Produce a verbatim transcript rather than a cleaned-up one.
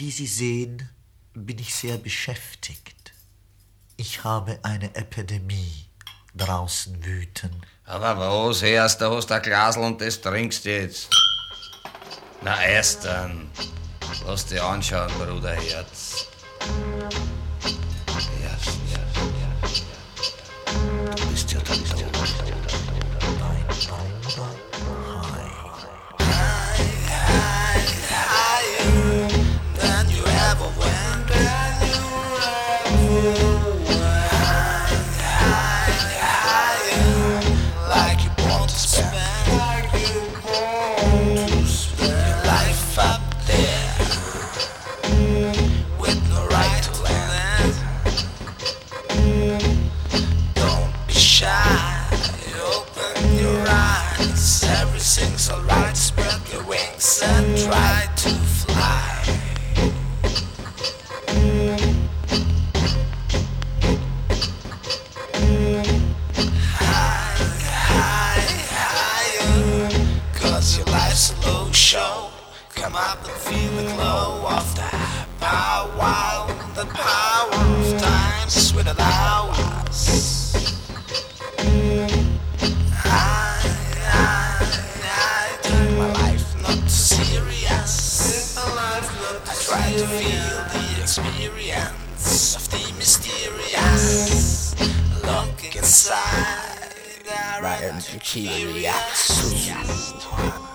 Wie Sie sehen, bin ich sehr beschäftigt. Ich habe eine Epidemie draußen wüten. Aber was, erst, da hast du ein Glasl und das trinkst du jetzt. Na erst dann, lass dich anschauen, Bruderherz. Herz, Herz, Herz, Herz. Du bist ja der Tod. Mein Bruder, hi. Than you ever went, than you ever went. Higher, like you want to spend, like you want to spend your life up there, with no right to land. Don't be shy, open your eyes. Everything's alright. Spread your wings and try to fly. Cause your life's a low show. Come up and feel the glow of the power, the power of times without hours. I, I, I take my life not too serious. I try to feel the experience of the mysterious. Look inside, I'm curious.